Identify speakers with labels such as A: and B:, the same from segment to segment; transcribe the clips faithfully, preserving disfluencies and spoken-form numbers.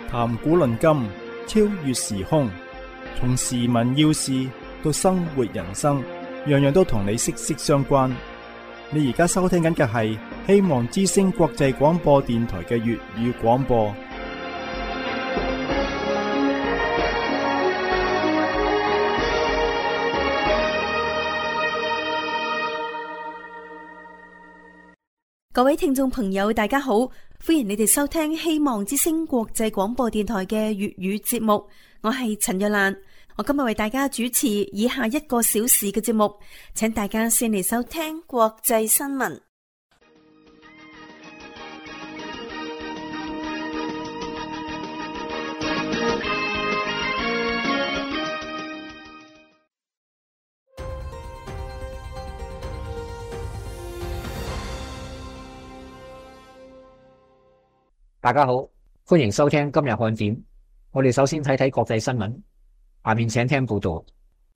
A: 談古論今，超越時空，從時聞要事到生活人生，樣樣都同你息息相關。你而家收聽緊嘅係希望之聲國際廣播電台嘅粵語廣播。
B: 各位聽眾朋友，大家好，歡迎你哋收聽希望之聲國際廣播電台嘅粵語節目。我係陳若蘭，我今日為大家主持以下一個小時嘅節目，請大家先嚟收聽國際新聞。
C: 大家好，歡迎收聽今日看點。我哋首先睇睇國際新聞，下面請聽報道。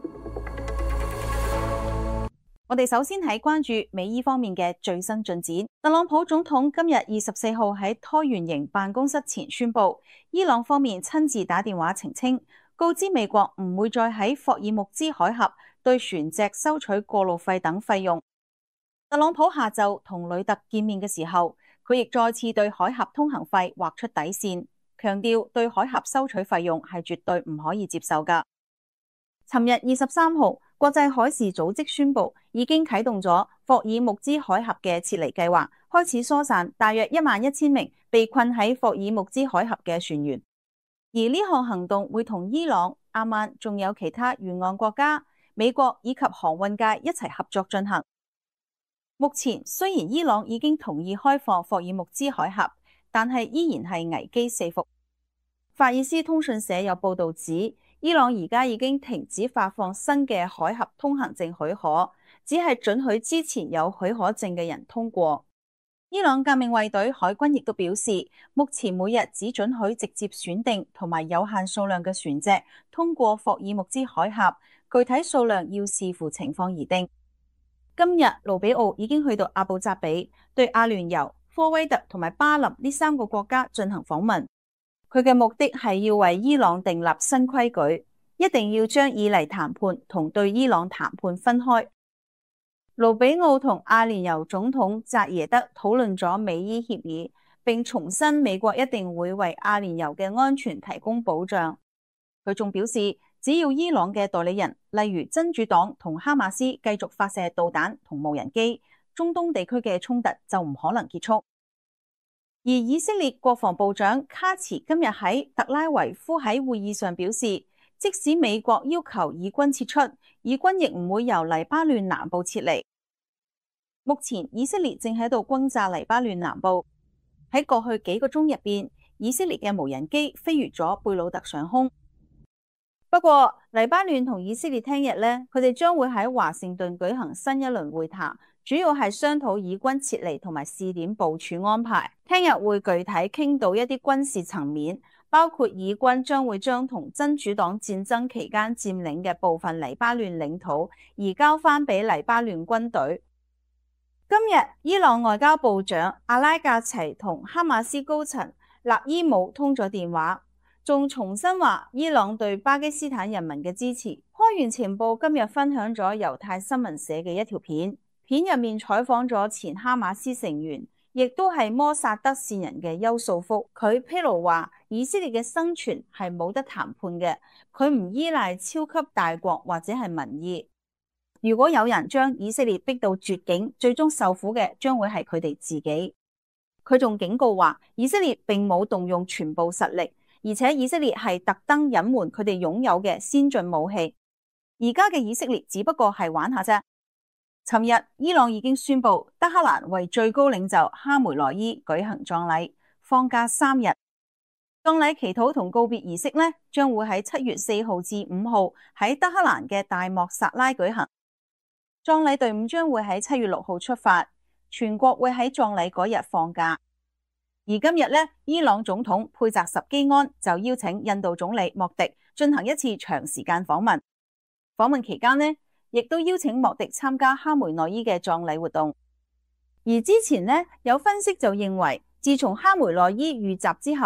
D: 我哋首先喺關注美伊方面嘅最新進展。特朗普總統今日二十四號喺橢圓形辦公室前宣布，伊朗方面親自打電話澄清，告知美國唔會再喺霍爾木茲海峽對船隻收取過路費等費用。特朗普下晝同呂特見面嘅時候，佢亦再次對海峽通行費劃出底線，強調對海峽收取費用係絕對唔可以接受㗎。尋日二十三號，國際海事組織宣布已經啟動咗霍爾木茲海峽嘅撤離計劃，開始疏散大約一萬一千名被困喺霍爾木茲海峽嘅船員。而呢項行動會同伊朗、阿曼仲有其他沿岸國家、美國以及航運界一齊合作進行。目前雖然伊朗已經同意開放霍爾木茲海峽，但係依然係危機四伏。法爾斯通訊社有報道指，伊朗而家已經停止發放新嘅海峽通行證許可，只係准許之前有許可證嘅人通過。伊朗革命衛隊海軍亦都表示，目前每日只准許直接選定同埋有限數量嘅船隻通過霍爾木茲海峽，具體數量要視乎情況而定。今日盧比奧已經去到阿布扎比，對阿聯酋、科威特同埋巴林呢三個國家進行訪問。佢嘅目的係要為伊朗訂立新規矩，一定要將以黎談判同對伊朗談判分開。盧比奧同阿聯酋總統扎耶德討論咗美伊協議，並重申美國一定會為阿聯酋嘅安全提供保障。佢仲表示，只要伊朗嘅代理人，例如真主黨同哈馬斯繼續發射導彈同無人機，中東地區嘅衝突就唔可能結束。而以色列國防部長卡茨今日喺特拉維夫喺會議上表示，即使美國要求以軍撤出，以軍亦唔會由黎巴嫩南部撤離。目前以色列正喺度轟炸黎巴嫩南部。喺過去幾個鐘入邊，以色列嘅無人機飛越咗貝魯特上空。不過，黎巴嫩同以色列聽日呢，佢哋將會喺華盛頓舉行新一輪會談，主要係商討以軍撤離同埋試點部署安排。聽日會具體傾到一啲軍事層面，包括以軍將會將同真主黨戰爭期間佔領嘅部分黎巴嫩領土移交翻俾黎巴嫩軍隊。今日，伊朗外交部長阿拉格齊同哈馬斯高層納伊姆通咗電話。仲重申話伊朗對巴基斯坦人民嘅支持。開源情報今日分享咗猶太新聞社嘅一條片，片入面採訪咗前哈馬斯成員，亦都係摩薩德線人嘅邱素福。佢披露話，以色列嘅生存係冇得談判嘅，佢唔依賴超級大國或者係民意。如果有人將以色列逼到絕境，最終受苦嘅將會係佢哋自己。佢仲警告話，以色列並冇動用全部實力。而且以色列係特登隱瞞佢哋擁有嘅先進武器，而家嘅以色列只不過係玩下啫。尋日伊朗已經宣布德黑蘭為最高領袖哈梅內伊舉行葬禮，放假三日。葬禮祈禱同告別儀式呢，將會喺七月四號至五號喺德黑蘭嘅大莫薩拉舉行。葬禮隊伍將會喺七月六號出發，全國會喺葬禮嗰日放假。而今日呢，伊朗總統佩澤什基安就邀請印度總理莫迪進行一次長時間訪問。訪問期間呢，亦都邀請莫迪參加哈梅內伊嘅葬禮活動。而之前呢，有分析就認為，自從哈梅內伊遇襲之後，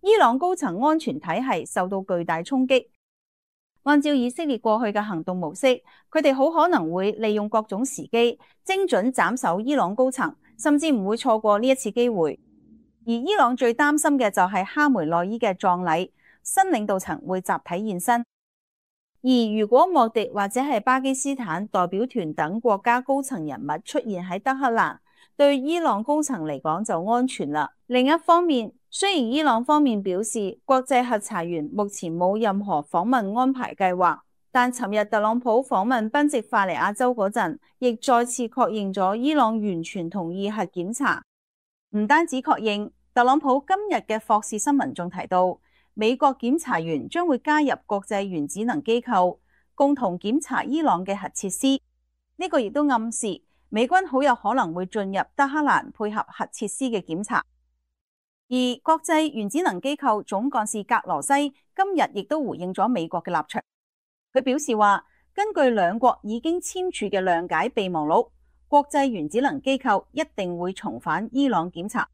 D: 伊朗高層安全體系受到巨大衝擊。按照以色列過去嘅行動模式，佢哋好可能會利用各種時機，精準斬首伊朗高層，甚至唔會錯過呢一次機會。而伊朗最擔心嘅就係哈梅內伊嘅葬禮，新領導層會集體現身。而如果莫迪或者係巴基斯坦代表團等國家高層人物出現喺德黑蘭，對伊朗高層嚟講就安全啦。另一方面，雖然伊朗方面表示國際核查員目前冇任何訪問安排計劃，但尋日特朗普訪問賓夕法尼亞州嗰陣，亦再次確認咗伊朗完全同意核檢查。唔單止確認，特朗普今日嘅霍士新聞仲提到，美國檢查員將會加入國際原子能機構，共同檢查伊朗嘅核設施。呢個亦都暗示美軍好有可能會進入德黑蘭配合核設施嘅檢查。而國際原子能機構總幹事格羅西今日亦都回應咗美國嘅立場，佢表示話，根據兩國已經簽署嘅諒解備忘錄，國際原子能機構一定會重返伊朗檢查。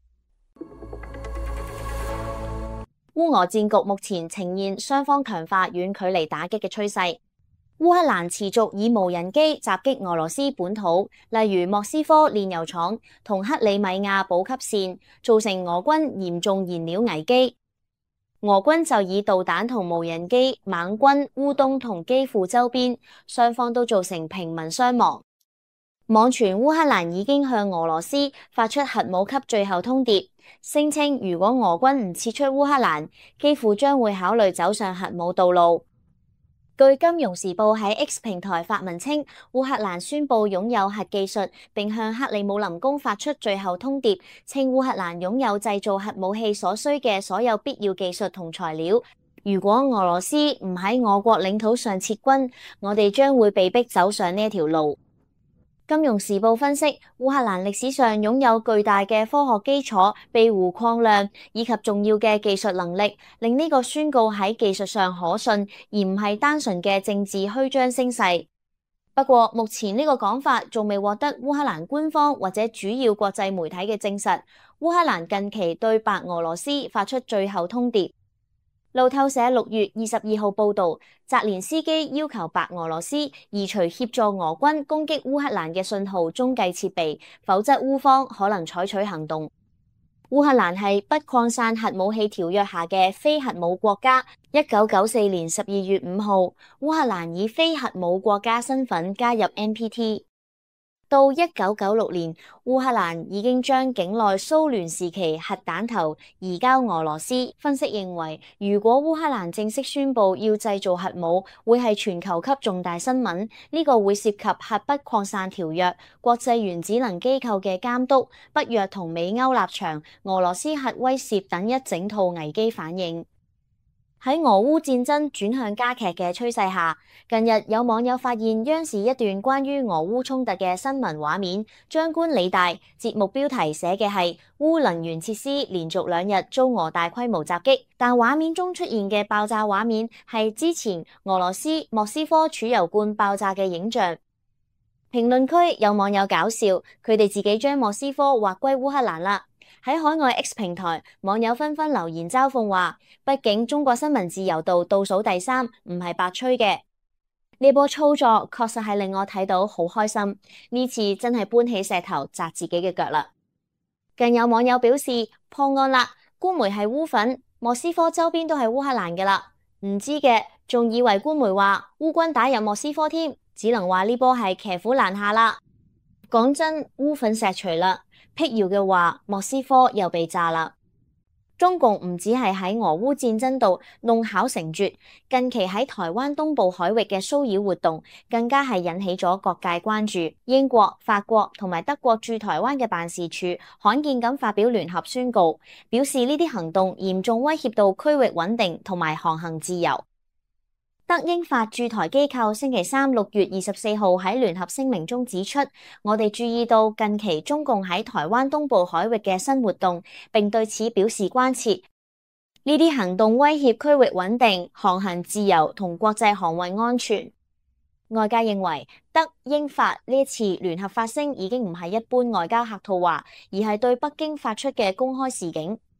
E: 烏俄戰局目前呈現雙方強化遠距離打擊嘅趨勢。烏克蘭持續以無人機襲擊俄羅斯本土，例如莫斯科煉油廠同克里米亞補給線，造成俄軍嚴重燃料危機。俄軍就以導彈同無人機猛轟烏東同基輔周邊，雙方都造成平民傷亡。網傳烏克蘭已經向俄羅斯發出核武級最後通牒，聲稱如果俄軍唔撤出烏克蘭，基輔將會考慮走上核武道路。據金融時報喺 X 平台發文稱，烏克蘭宣布擁有核技術，並向克里姆林宮發出最後通牒，稱烏克蘭擁有製造核武器所需嘅所有必要技術同材料。如果俄羅斯唔喺我國領土上撤軍，我哋將會被逼走上呢一條路。金融時報分析，烏克蘭歷史上擁有巨大嘅科學基礎、庇護礦量以及重要嘅技術能力，令呢個宣告喺技術上可信，而唔係單純嘅政治虛張聲勢。不過，目前呢個講法仲未獲得烏克蘭官方或者主要國際媒體嘅證實。烏克蘭近期對白俄羅斯發出最後通牒。路透社六月二十二號報導，澤連斯基要求白俄羅斯移除協助俄軍攻擊烏克蘭嘅信號中繼設備，否則烏方可能採取行動。烏克蘭係不擴散核武器條約下嘅非核武國家。一九九四年十二月五號，烏克蘭以非核武國家身份加入 N P T。到一九九六年，烏克蘭已經將境內蘇聯時期核彈頭移交俄羅斯。分析認為，如果烏克蘭正式宣布要製造核武，會係全球級重大新聞。呢個會涉及核不擴散條約、國際原子能機構嘅監督、北約同美歐立場、俄羅斯核威懾等一整套危機反應。喺俄烏戰爭轉向加劇嘅趨勢下，近日有網友發現央視一段關於俄烏衝突嘅新聞畫面，張冠李大，節目標題寫嘅係烏能源設施連續兩日遭俄大規模襲擊，但畫面中出現嘅爆炸畫面係之前俄羅斯莫斯科儲油罐爆炸嘅影像。評論區有網友搞笑，佢哋自己將莫斯科劃歸烏克蘭啦。喺海外 X 平台，網友紛紛留言嘲諷話，畢竟中國新聞自由度倒數第三，唔係白吹嘅。呢波操作確實係令我睇到好開心，呢次真係搬起石頭砸自己嘅腳啦。更有網友表示破案啦，官媒係烏粉，莫斯科周邊都係烏克蘭嘅啦。唔知嘅仲以為官媒話烏軍打入莫斯科添，只能話呢波係騎虎難下啦。講真，烏粉石錘啦。闢謠嘅話，莫斯科又被炸啦。中共唔止係喺俄烏戰爭度弄巧成拙，近期喺台灣東部海域嘅騷擾活動，更加係引起咗各界關注。英國、法國同埋德國駐台灣嘅辦事處罕見咁發表聯合宣告，表示呢啲行動嚴重威脅到區域穩定同埋航行自由。德英法駐台機構星期三六月二十四號喺聯合聲明中指出，我哋注意到近期中共喺台灣東部海域嘅新活動，並對此表示關切。呢啲行動威脅區域穩定、航行自由同國際航運安全。外界認為德英法呢一次聯合發聲已經唔係一般外交客套話，而係對北京發出嘅公開示警。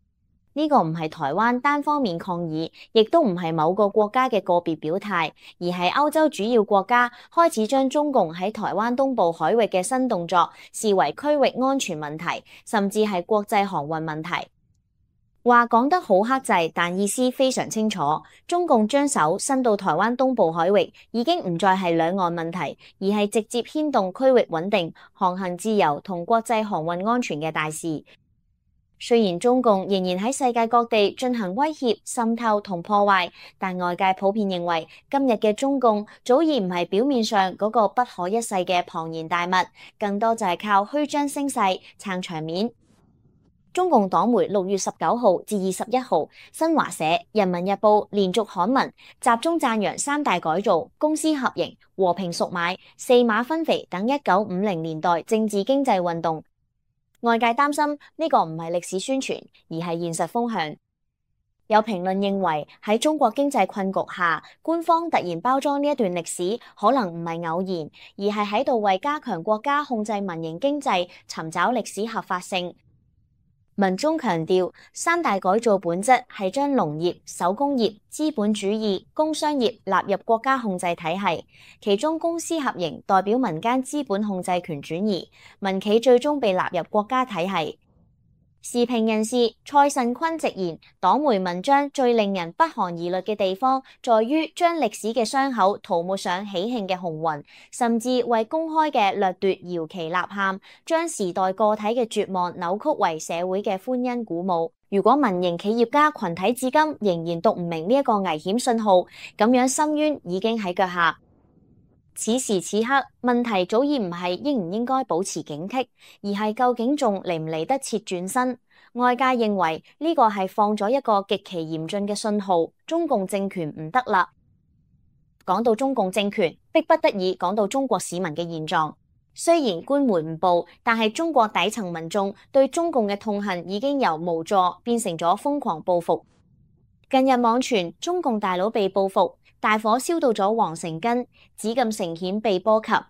E: 呢個唔係台灣單方面抗議，亦都唔係某個國家嘅個別表態，而係歐洲主要國家開始將中共喺台灣東部海域嘅新動作視為區域安全問題，甚至係國際航運問題。話講得好克制，但意思非常清楚。中共將手伸到台灣東部海域，已經唔再係兩岸問題，而係直接牽動區域穩定、航行自由同國際航運安全嘅大事。雖然中共仍然喺世界各地進行威脅、滲透同破壞，但外界普遍認為今日嘅中共早已唔係表面上嗰個不可一世嘅龐然大物，更多就係靠虛張聲勢、撐場面。中共黨媒六月十九號至二十一號，新華社、人民日報連續刊文，集中讚揚三大改造、公私合營、和平贖買、四馬分肥等一九五零年代政治經濟運動。外界擔心呢個唔係歷史宣傳，而係現實風向。有評論認為喺中國經濟困局下，官方突然包裝呢一段歷史，可能唔係偶然，而係喺度為加強國家控制民營經濟尋找歷史合法性。文中強調，三大改造本質係將農業、手工業、資本主義、工商業納入國家控制體系，其中公私合營代表民間資本控制權轉移，民企最終被納入國家體系。時評人士蔡慎坤直言，黨媒文章最令人不寒而慄嘅地方，在於將歷史嘅傷口塗抹上喜慶嘅紅雲，甚至為公開嘅掠奪搖旗吶喊，將時代個體嘅絕望扭曲為社會嘅歡欣鼓舞。如果民營企業家群體至今仍然讀唔明呢一個危險信號，咁樣深淵已經喺腳下。此時此刻，問題早已唔係應唔應該保持警惕，而係究竟仲嚟唔嚟得切轉身。外界認為呢個係放咗一個極其嚴峻嘅信號，中共政權唔得啦。講到中共政權，迫不得已講到中國市民嘅現狀。雖然官媒唔報，但係中國底層民眾對中共嘅痛恨已經由無助變成咗瘋狂報復。近日網傳中共大佬被報復，大火燒到咗皇城根，紫禁城險被波及。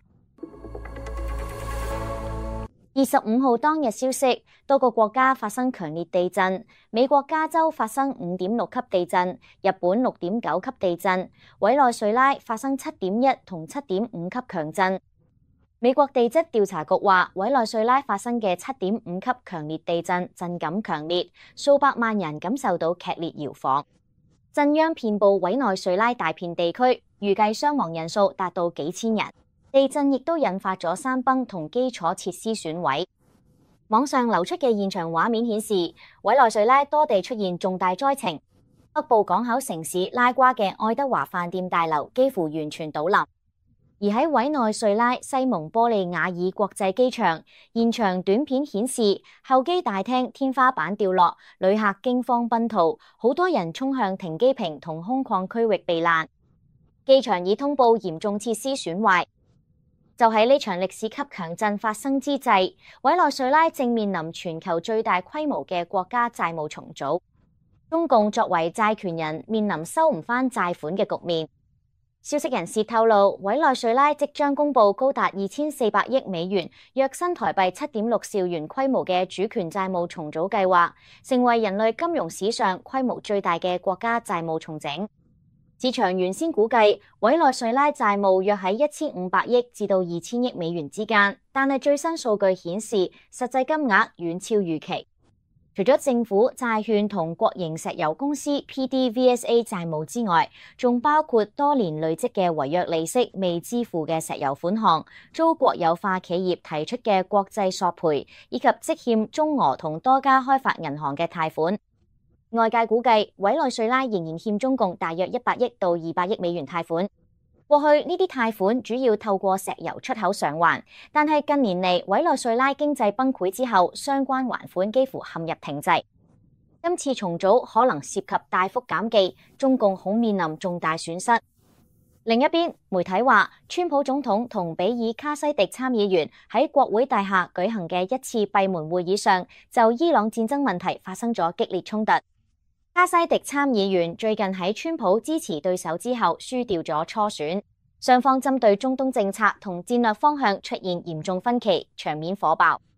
E: 二十五號當日消息，多個國家發生強烈地震，美國加州發生五點六級地震，日本六點九級地震，委內瑞拉發生七點一同七點五級強震。美國地質調查局話，委內瑞拉發生嘅七點五級強烈地震震感強烈，數百萬人感受到劇烈搖晃，震央遍佈委內瑞拉大片地區，預計傷亡人數達到幾千人。地震亦都引發咗山崩同基礎設施損毀。網上流出嘅現場畫面顯示，委內瑞拉多地出現重大災情，北部港口城市拉瓜嘅愛德華飯店大樓幾乎完全倒冧。而喺委內瑞拉西蒙波利亞爾國際機場，現場短片顯示候機大廳天花板掉落，旅客驚慌奔逃，好多人衝向停機坪同空曠區域避難。機場已通報嚴重設施損壞。就喺呢場歷史級強震發生之際，委內瑞拉正面臨全球最大規模嘅國家債務重組，中共作為債權人面臨收唔返債款嘅局面。消息人士透露，委內瑞拉即將公布高達二千四百億美元，約新台幣七點六兆元規模嘅主權債務重組計劃，成為人類金融史上規模最大嘅國家債務重整。市場原先估計委內瑞拉債務約喺一千五百億至到二千億美元之間，但係最新數據顯示，實際金額遠超預期。除咗政府債券同國營石油公司 P D V S A 債務之外，仲包括多年累積嘅違約利息未支付嘅石油款項，遭國有化企業提出嘅國際索賠，以及積欠中俄同多家開發銀行嘅貸款。外界估計，委內瑞拉仍然欠中共大約一百億到二百億美元貸款。過去呢啲貸款主要透過石油出口償還，但係近年嚟委內瑞拉經濟崩潰之後，相關還款幾乎陷入停滯。今次重組可能涉及大幅減記，中共恐面臨重大損失。另一邊，媒體話，川普總統同比爾卡西迪參議員喺國會大廈舉行嘅一次閉門會議上，就伊朗戰爭問題發生咗激烈衝突。卡西迪參議員最近喺川普支持對手之後輸掉咗初選，雙方針對中東政策同戰略方向出現嚴重分歧，場面火爆。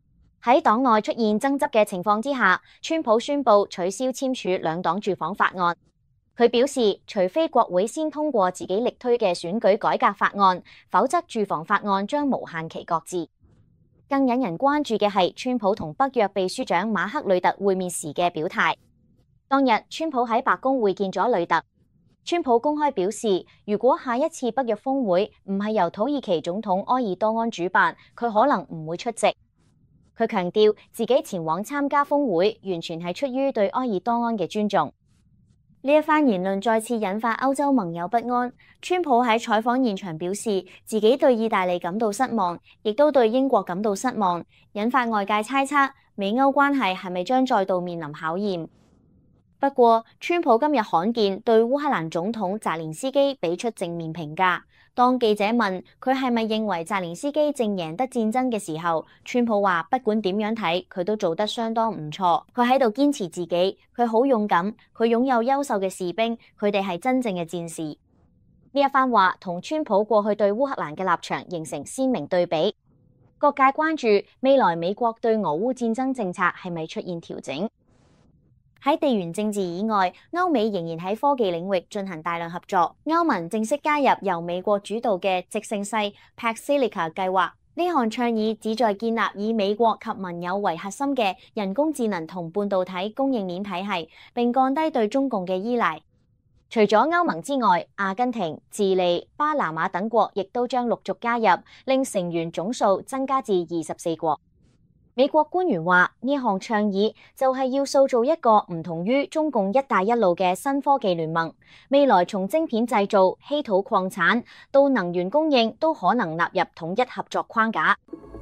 E: 喺黨內出現爭執嘅情況之下，川普宣布取消簽署兩黨住房法案。佢表示，除非國會先通過自己力推嘅選舉改革法案，否則住房法案將無限期擱置。更引人關注嘅係川普同北約秘書長馬克呂特會面時嘅表態。當日，川普喺白宮會見咗呂特。川普公開表示，如果下一次北約峰會唔係由土耳其總統埃爾多安主辦，佢可能唔會出席。佢強調自己前往參加峰會，完全係出於對埃爾多安嘅尊重。呢一番言論再次引發歐洲盟友不安。川普喺採訪現場表示，自己對意大利感到失望，亦都對英國感到失望，引發外界猜測美歐關係係咪將再度面臨考驗。不過，川普今日罕見對烏克蘭總統澤連斯基俾出正面評價。當記者問佢係咪認為澤連斯基正贏得戰爭嘅時候，川普話不管點樣睇，佢都做得相當唔錯。佢喺度堅持自己，佢好勇敢，佢擁有優秀嘅士兵，佢哋係真正嘅戰士。呢一番話同川普過去對烏克蘭嘅立場形成鮮明對比。各界關注未來美國對俄烏戰爭政策係咪出現調整。喺地緣政治以外，歐美仍然喺科技領域進行大量合作。歐盟正式加入由美國主導嘅直升勢 P A C Silica 計劃。呢項倡議旨在建立以美國及盟友為核心嘅人工智能同半導體供應鏈體系，並降低對中共嘅依賴。除咗歐盟之外，阿根廷、智利、巴拿馬等國亦都將陸續加入，令成員總數增加至二十四國。美國官員話，呢項倡議就係要塑造一個唔同於中共一帶一路嘅新科技聯盟，未來從晶片製造、稀土礦產到能源供應都可能納入統一合作框架。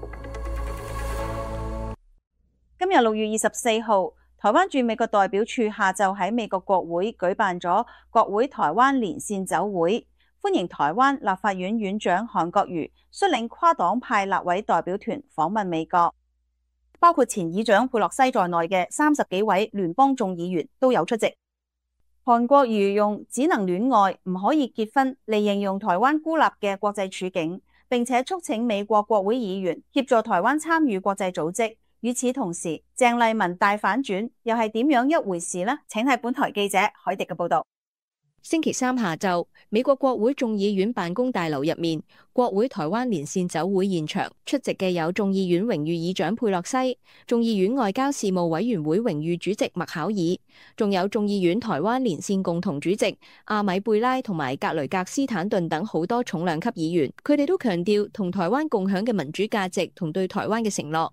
D: 今日六月二十四號，台灣駐美國代表處下晝喺美國國會舉辦咗國會台灣連線酒會，歡迎台灣立法院院長韓國瑜率領跨黨派立委代表團訪問美國。包括前議長佩洛西在內嘅三十幾位聯邦眾議員都有出席。韓國瑜用只能戀愛唔可以結婚嚟形容台灣孤立嘅國際處境，並且促請美國國會議員協助台灣參與國際組織。與此同時，鄭麗文大反轉又係點樣一回事呢？請睇本台記者海迪嘅報道。
F: 星期三下晝，美國國會眾議院辦公大樓入面，國會台灣連線酒會現場出席嘅有眾議院榮譽議長佩洛西、眾議院外交事務委員會榮譽主席麥考爾，仲有眾議院台灣連線共同主席阿米貝拉同埋格雷格斯坦頓等好多重量級議員，佢哋都強調同台灣共享嘅民主價值同對台灣嘅承諾。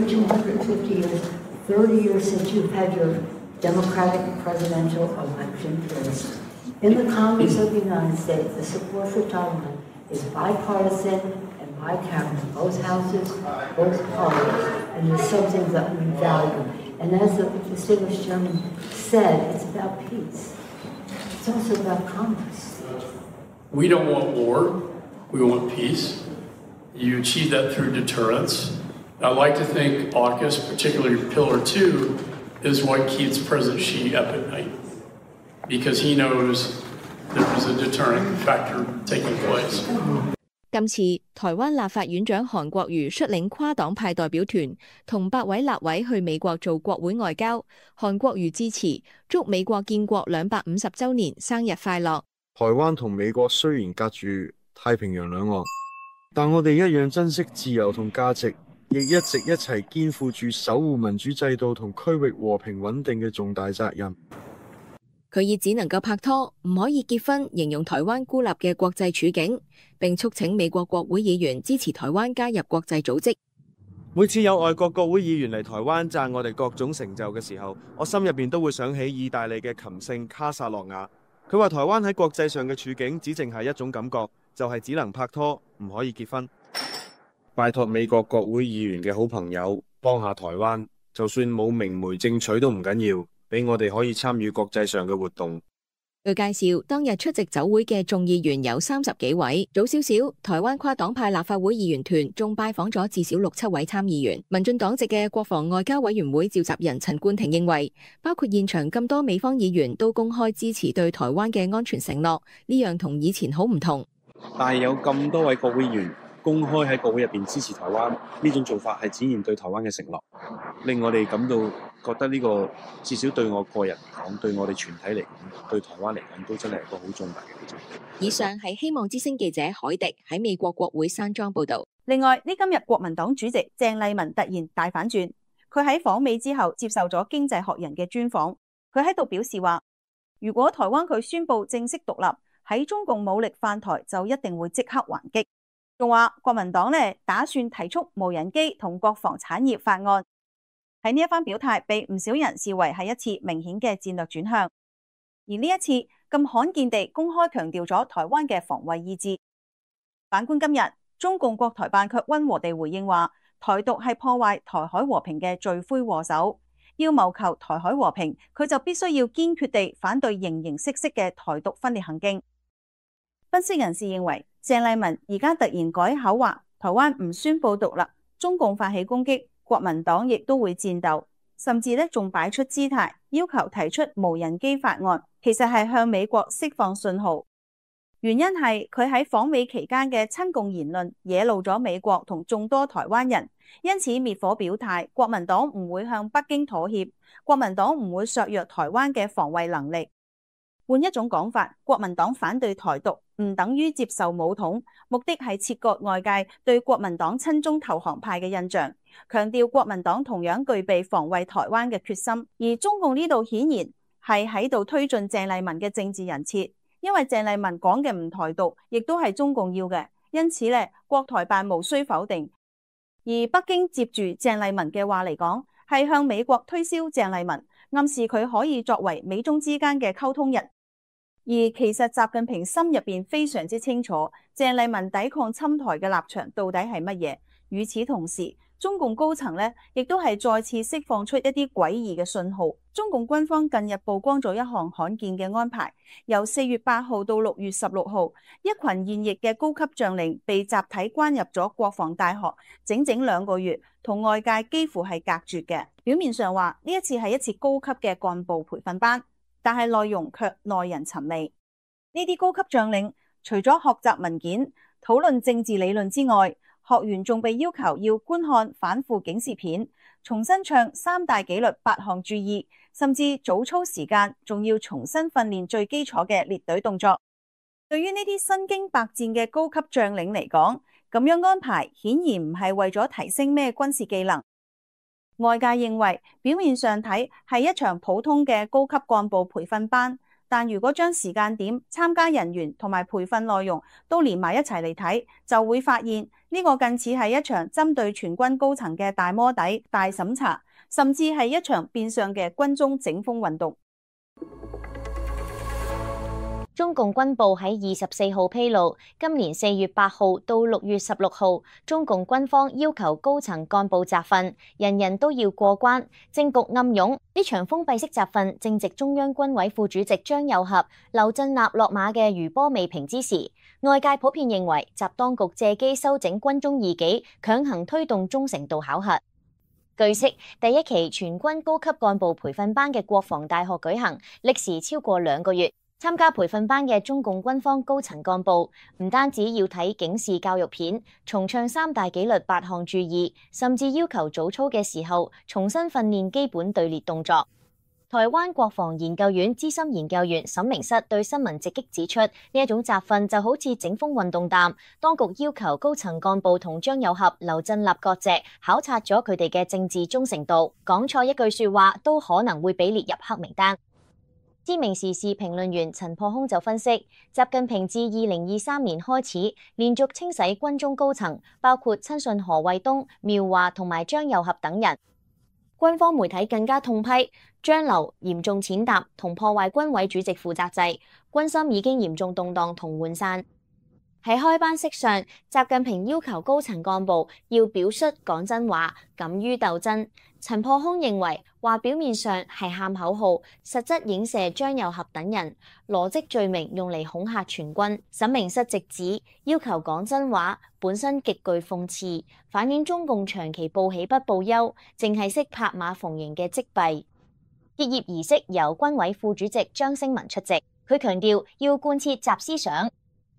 G: In the Congress of the United States, the support for Taiwan is bipartisan and bicameral, both houses, both parties, and it's something that we value. And as the distinguished gentleman said, it's about peace. It's also about commerce.
H: We don't want war. We want peace. You achieve that through deterrence. I like to think AUKUS, particularly Pillar Two, is what keeps President Xi up at night.Because he knows there is a deterrent factor taking place.
F: 今次台灣立法院長韓國瑜率領跨黨派代表團同八位立委去美國做國會外交。韓國瑜致辭，祝美國建國兩百五十週年生日快樂。
I: 台灣同美國雖然隔住太平洋兩岸，但我哋一樣珍惜自由同價值，亦一直一齊肩負住守護民主制度同區域和平穩定嘅重大責任。
F: 佢以只能夠拍拖，唔可以結婚，形容台灣孤立嘅國際處境，並促請美國國會議員支持台灣加入國際組織。
J: 每次有外國國會議員嚟台灣讚我哋各種成就嘅時候，我心入邊都會想起意大利嘅琴聖卡薩洛亞。佢話台灣喺國際上嘅處境只淨係一種感覺，就係只能拍拖，唔可以結婚。
I: 拜託美國國會議員嘅好朋友幫下台灣，就算冇明媒正娶都唔緊要。俾我哋可以參與國際上嘅活動。
F: 據介紹，當日出席酒會嘅眾議員有三十幾位。早少少，台灣跨黨派立法會議員團仲拜訪咗至少六七位參議員。民進黨籍嘅國防外交委員會召集人陳冠廷認為，包括現場咁多美方議員都公開支持對台灣嘅安全承諾，呢樣同以前好唔同。
K: 但係有咁多位國會議員
J: 公開喺國會入邊支持台灣呢種做法係展現對台灣嘅承諾，令我哋感到覺得呢個至少對我個人嚟講，對我哋全體嚟講，對台灣嚟講都真係一個好重大嘅決定。
F: 以上係希望之聲記者海迪喺美國國會山莊報導。
D: 另外，呢今日國民黨主席鄭麗文突然大反轉，佢喺訪美之後接受咗《經濟學人》嘅專訪，佢喺度表示話，如果台灣佢宣布正式獨立，喺中共武力犯台就一定會即刻還擊。仲話國民黨呢打算提出無人機同國防產業法案，喺呢一番表態被唔少人視為係一次明顯嘅戰略轉向。而呢一次咁罕見地公開強調咗台灣嘅防衛意志。反觀今日，中共國台辦卻溫和地回應話，台獨係破壞台海和平嘅罪魁禍首。要謀求台海和平，佢就必須要堅決地反對形形色色嘅台獨分裂行徑。分析人士認為，鄭麗文而家突然改口話台灣唔宣布獨立，中共發起攻擊，國民黨亦都會戰鬥，甚至咧仲擺出姿態要求提出無人機法案，其實係向美國釋放信號。原因係佢喺訪美期間嘅親共言論惹怒咗美國同眾多台灣人，因此滅火表態，國民黨唔會向北京妥協，國民黨唔會削弱台灣嘅防衛能力。換一種講法，國民黨反對台獨唔等於接受武統，目的係切割外界對國民黨親中投降派嘅印象，強調國民黨同樣具備防衛台灣嘅決心。而中共呢度顯然係喺度推進鄭麗文嘅政治人設，因為鄭麗文講嘅唔台獨，亦都係中共要嘅，因此咧國台辦無需否定。而北京接住鄭麗文嘅話嚟講，係向美國推銷鄭麗文，暗示佢可以作為美中之間嘅溝通人。而其實習近平心入邊非常之清楚，鄭麗文抵抗侵台嘅立場到底係乜嘢。與此同時，中共高層咧亦都係再次釋放出一啲詭異嘅信號。中共軍方近日曝光咗一項罕見嘅安排，由四月八號到六月十六號，一群現役嘅高級將領被集體關入咗國防大學，整整兩個月，同外界幾乎係隔絕嘅。表面上話呢一次係一次高級嘅幹部培訓班，但係內容卻耐人尋味。呢啲高級將領除咗學習文件、討論政治理論之外，學員仲被要求要觀看反腐警示片，重新唱三大紀律八項注意，甚至早操時間仲要重新訓練最基礎嘅列隊動作。對於呢啲身經百戰嘅高級將領嚟講，咁樣安排顯然唔係為咗提升咩軍事技能。外界認為表面上睇係一場普通嘅高級幹部培訓班，但如果將時間點、參加人員同埋培訓內容都連埋一齊嚟睇，就會發現呢個近似係一場針對全軍高層嘅大摸底、大審查，甚至係一場變相嘅軍中整風運動。
E: 中共軍報喺二十四號披露，今年四月八號到六月十六號，中共軍方要求高層幹部集訓，人人都要過關。政局暗湧，呢場封閉式集訓正值中央軍委副主席張又俠、劉振立落馬嘅餘波未平之時，外界普遍認為習當局借機修整軍中異己，強行推動忠誠度考核。據悉，第一期全軍高級幹部培訓班嘅國防大學舉行，歷時超過兩個月。參加培訓班嘅中共軍方高層幹部唔單止要睇警示教育片，重唱三大紀律八項注意，甚至要求早操嘅時候重新訓練基本隊列動作。台灣國防研究院資深研究員沈明室對新聞直擊指出，呢一種集訓就好似整風運動彈，當局要求高層幹部同張又俠、劉振立割席，考察咗佢哋嘅政治忠誠度，講錯一句說話都可能會被列入黑名單。知名時事評論員陳破空就分析，習近平自二零二三年開始連續清洗軍中高層，包括親信何衛東、苗華同埋張又俠等人。軍方媒體更加痛批張劉嚴重踐踏同破壞軍委主席負責制，軍心已經嚴重動盪同渙散。喺開班式上，習近平要求高層幹部要表率講真話，敢於鬥真。陳破空認為，話表面上係喊口號，實質影射張又俠等人，羅織罪名用嚟恐嚇全軍。沈明室直指，要求講真話本身極具諷刺，反映中共長期報喜不報憂，淨係識拍馬逢迎嘅積弊。結業儀式由軍委副主席張星文出席，佢強調要貫徹習思想。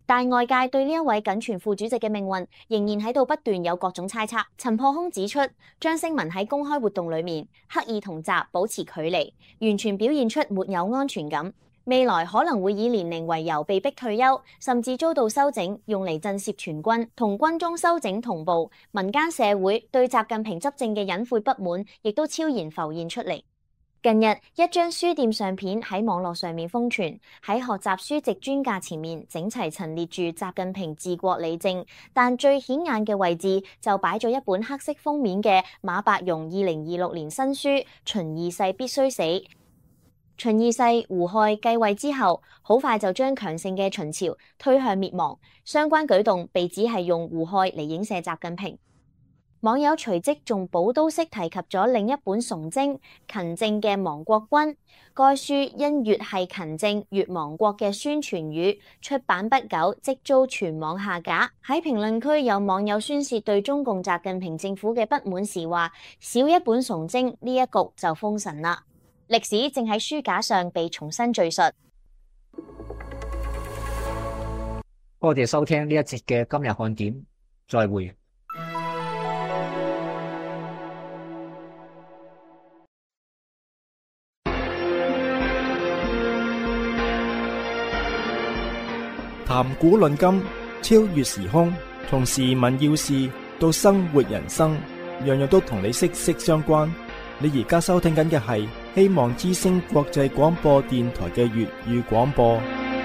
E: 但外界對呢一位僅存副主席嘅命運仍然喺度不斷有各種猜測。陳破空指出，張星文喺公開活動裏面刻意同習保持距離，完全表現出沒有安全感。未來可能會以年齡為由被逼退休，甚至遭到修整，用嚟震懾全軍，同軍中修整同步。民間社會對習近平執政嘅隱晦不滿，亦都悄然浮現出嚟。近日，一張書店相片喺網絡上面瘋傳，喺學習書籍專架前面整齊陳列住習近平治國理政，但最顯眼嘅位置就擺咗一本黑色封面嘅馬伯庸二零二六年新書《秦二世必須死》。秦二世胡亥繼位之後，好快就將強盛嘅秦朝推向滅亡。相關舉動被指係用胡亥嚟影射習近平。網友隨即仲補刀式提及咗另一本崇禎勤政嘅亡國君，該書因越係勤政越亡國嘅宣傳語，出版不久即遭全網下架。喺評論區有網友宣洩對中共習近平政府嘅不滿時話：少一本崇禎，呢一局就封神啦。歷史正喺書架上被重新敘述。
C: 多謝收聽呢一節嘅今日看點，再會。
A: 談古論今，超越時空，從時聞要事到生活人生，樣樣都同你息息相關。你而家收聽緊嘅係希望之聲國際廣播電台嘅粵語廣播。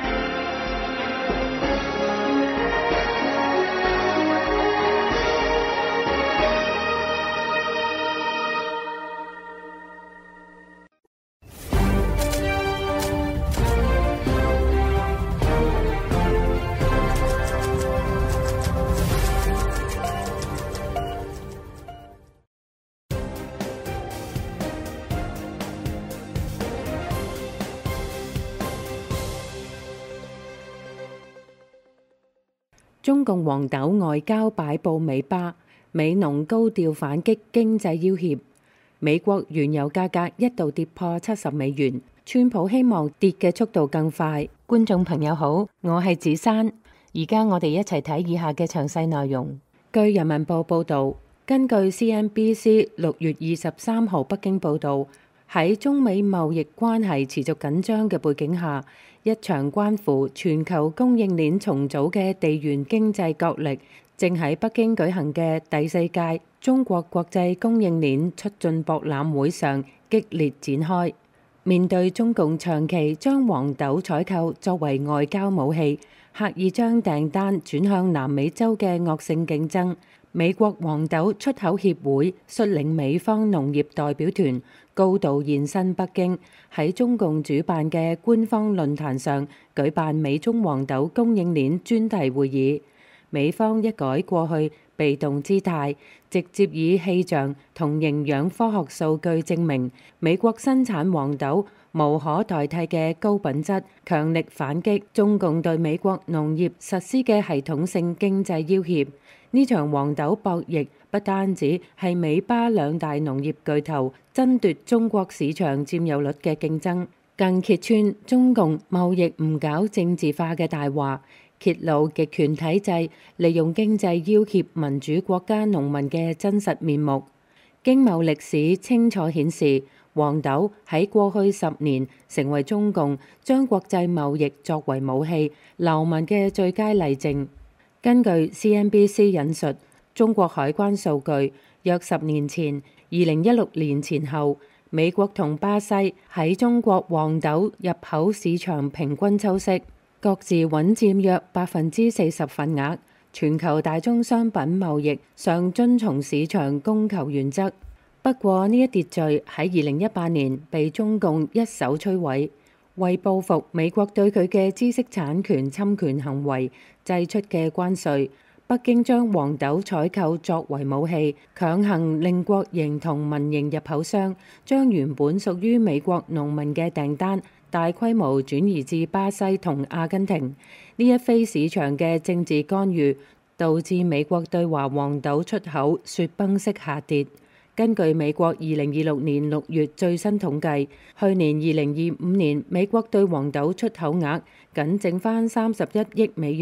K: 中共黃豆外交擺布尾巴，美農高調反擊經濟要挾。美國原油價格一度跌破七十美元，川普希望跌嘅速度更快。觀眾朋友好，我係子珊，而家我哋一齊睇以下嘅詳細內容。據人民報報導，根據 C N B C 六月二十三號北京報導，喺中美貿易關係持續緊張嘅背景下，一場關乎全球供應鏈重組嘅地緣經濟角力，正喺北京舉行嘅第四屆中國國際供應鏈促進博覽會上激烈展開。面對中共長期將黃豆採購作為外交武器，刻意將訂單轉向南美洲嘅惡性競爭，美國黃豆出口協會率領美方農業代表團高度現身北京，喺中共主辦嘅官方論壇上舉辦美中黃豆供應鏈專題會議。美方一改過去被動姿態，直接以氣象同營養科學數據證明美國生產黃豆無可代替嘅高品質，強力反擊中共對美國農業實施嘅系統性經濟要挾。呢場黃豆博弈不單止係美巴兩大農業巨頭爭奪中國市場佔有率嘅競爭，更揭穿中共貿易唔搞政治化嘅大話，揭露極權體制利用經濟要挾民主國家農民嘅真實面目。經貿歷史清楚顯示，黃豆喺過去十年成為中共將國際貿易作為武器流氓嘅最佳例證。根據 C N B C 引述中國海關數據，約十年前，二零一六年前後，美國同巴西喺中國黃豆入口市場平均抽息，各自穩佔約百分之四十份額。全球大宗商品貿易上遵從市場供求原則。不過呢一秩序喺二零一八年被中共一手摧毀。為報復美國對佢嘅知識產權侵權行為祭出嘅關稅，北京將黃豆採購作為武器，強行令國營同民營入口商將原本屬於美國農民嘅訂單大規模轉移至巴西同阿根廷。呢一非市場嘅政治干預，導致美國對華黃豆出口雪崩式下跌。根據美國二零二六年六月最新統計，去年二零二五年美國對黃豆出口額僅剩翻三十一億美元，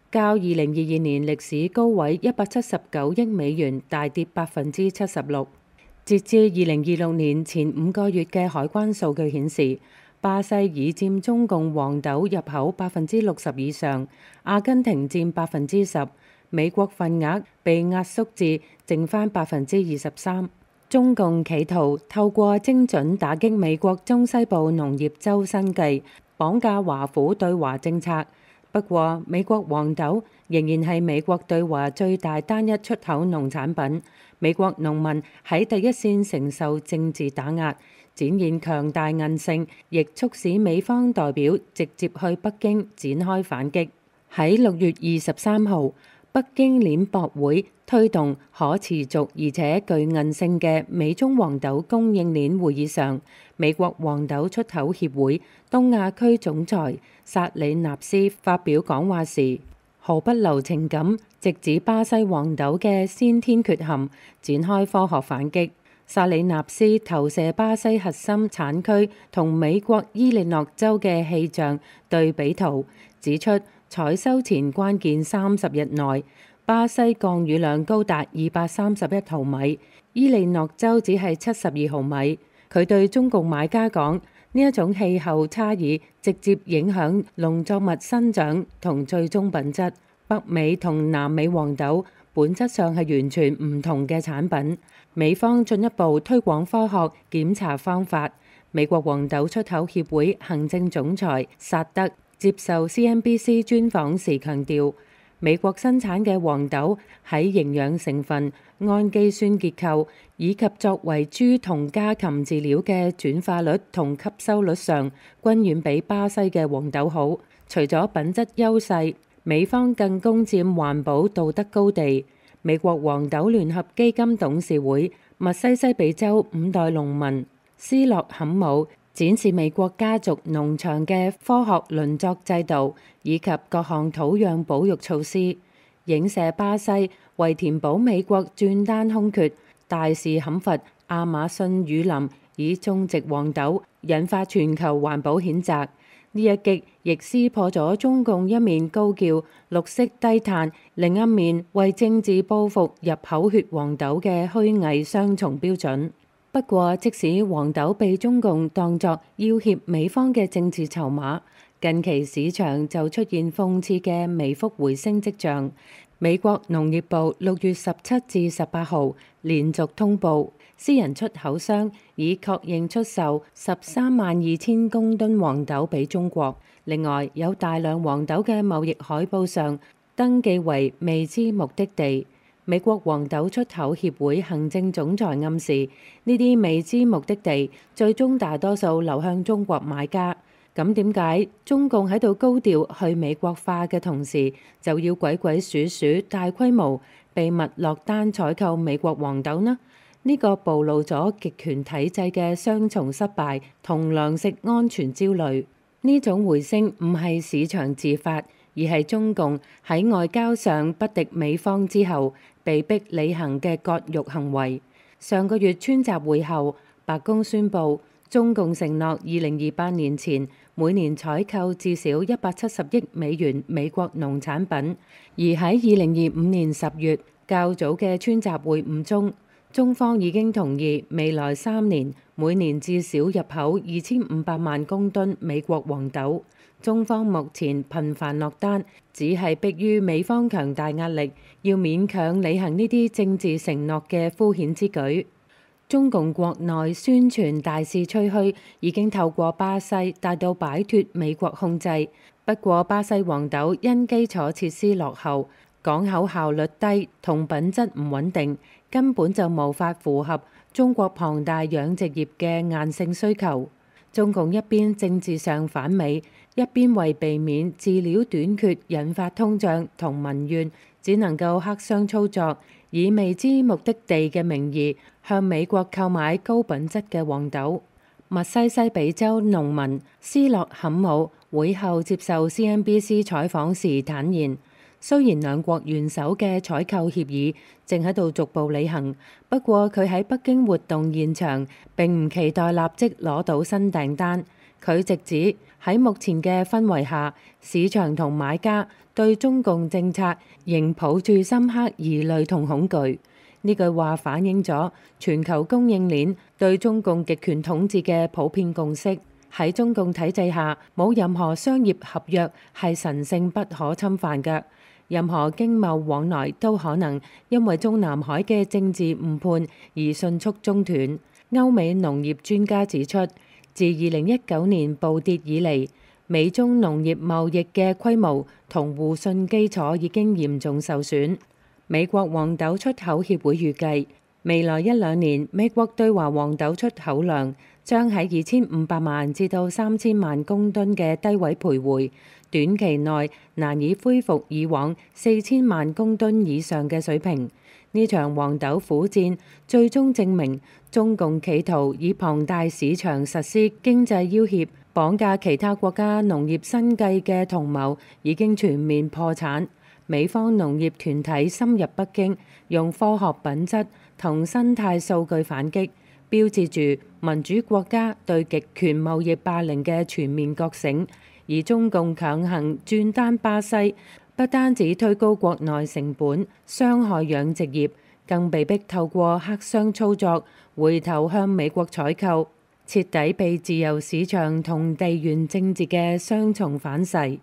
K: 較二零二二年歷史高位一百七十九億美元大跌百分之七十六。截至二零二六年前五個月嘅海關數據顯示，巴西已佔中共黃豆入口百分之六十以上，阿根廷佔百分之十，美國份額被壓縮至剩返百分之二十三。中共企圖透過精準打擊美國中西部農業州生計，綁架華府對華政策。不過，美國黃豆仍然係美國對華最大單一出口農產品。美國農民喺第一線承受政治打壓，展現強大韌性，亦促使美方代表直接去北京展開反擊。喺六月二十三號，北京鏈博會推動可持續而且具韌性嘅美中黃豆供應鏈會議上，美國黃豆出口協會東亞區總裁薩里納斯發表講話時，毫不留情咁直指巴西黃豆嘅先天缺陷，展開科學反擊。薩里納斯投射巴西核心產區同美國伊利諾州嘅氣象對比圖，指出採收前關鍵三十日內，巴西降雨量高達二百三十一毫米，伊利諾州只係七十二毫米。佢對中共買家講，呢一種氣候差異直接影響農作物生長同最終品質。北美同南美黃豆本質上係完全唔同嘅產品。美方進一步推廣科學檢查方法。美國黃豆出口協會行政總裁薩德接受 C N B C 專訪時強調，美國生產嘅黃豆喺營養成分、氨基酸結構以及作為豬同家禽飼料嘅轉化率同吸收率上，均遠比巴西嘅黃豆好。除咗品質優勢，美方更攻佔環保道德高地。美國黃豆聯合基金董事會密西西比州五代農民斯洛坎姆展示美國家族農場嘅科學輪作制度以及各項土壤保育措施，影射巴西為填補美國轉單空缺，大肆砍伐亞馬遜雨林以種植黃豆，引發全球環保譴責。呢一擊亦撕破咗中共一面高叫綠色低碳，另一面為政治報復入口血黃豆嘅虛偽雙重標準。不過，即使黃豆被中共當作要挾美方嘅政治籌碼，近期市場就出現諷刺嘅微幅回升跡象。美國農業部六月十七至十八號連續通報，私人出口商已確認出售十三萬二千公噸黃豆俾中國。另外，有大量黃豆嘅貿易海報上登記為未知目的地。美國黃豆出口協會行政總裁暗示，呢啲未知目的地最終大多數流向中國買家。咁點解中共喺度高調去美國化嘅同時，就要鬼鬼祟祟大規模秘密落單採購美國黃豆呢？呢個暴露咗極權體制嘅雙重失敗同糧食安全焦慮。呢種回升唔係市場自發，而係中共喺外交上不敵美方之後被逼履行嘅割肉行為。上個月川習會後，白宮宣布中共承諾二零二八年前每年採購至少一百七十億美元美國農產品。而喺二零二五年十月較早嘅川習會晤中，中方已經同意未來三年每年至少入口二千五百萬公噸美國黃豆。中方目前頻繁落單，只係迫於美方強大壓力，要勉強履行呢啲政治承諾嘅敷衍之舉。中共國內宣傳大肆吹噓，已經透過巴西達到擺脫美國控制。不過，巴西黃豆因基礎設施落後、港口效率低同品質唔穩定，根本就無法符合中國龐大養殖業嘅硬性需求。中共一邊政治上反美，一邊為避免飼料短缺引發通脹同民怨，只能夠黑箱操作，以未知目的地嘅名義向美國購買高品質嘅黃豆。密西西比州農民斯洛坎姆會後接受 C N B C 採訪時坦言，雖然兩國元首嘅採購協議正喺度逐步履行，不過佢喺北京活動現場並唔期待立即攞到新訂單。 佢直指喺目前嘅氛圍下，市場同買家對中共政策仍抱住深刻疑慮同恐懼。呢句話反映咗全球供應鏈對中共極權統治嘅普遍共識。喺中共體制下，冇任何商業合約係神聖不可侵犯嘅，任何經貿往來都可能因為中南海嘅政治誤判而迅速中斷。歐美農業專家指出，自二零一九年暴跌以嚟，美中農業貿易嘅規模同互信基礎已經嚴重受損。美國黃豆出口協會預計，未來一兩年美國對華黃豆出口量將喺二千五百萬至到三千萬公噸嘅低位徘徊，短期內難以恢復以往四千萬公噸以上嘅水平。呢場黃豆苦戰最終證明，中共企圖以龐大市場實施經濟要挾，綁架其他國家農業生計嘅同謀已經全面破產。美方農業團體深入北京，用科學品質同生態數據反擊，標誌住民主國家對極權貿易霸凌嘅全面覺醒。而中共強行轉單巴西，不單止推高國內成本，傷害養殖業，更被迫透過黑箱操作回頭向美國採購，徹底被自由市場同地緣政治嘅雙重反噬。